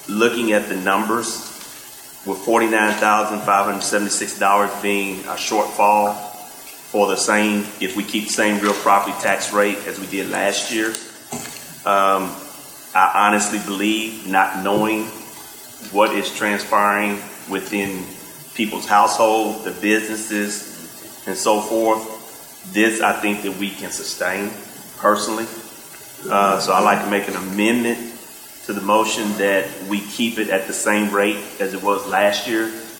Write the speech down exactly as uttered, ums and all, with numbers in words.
looking at the numbers, with forty-nine thousand five hundred seventy-six dollars being a shortfall for the same, if we keep the same real property tax rate as we did last year, um, I honestly believe, not knowing what is transpiring within people's household, the businesses, and so forth, this I think that we can sustain personally. Uh, so I'd like to make an amendment to the motion that we keep it at the same rate as it was last year,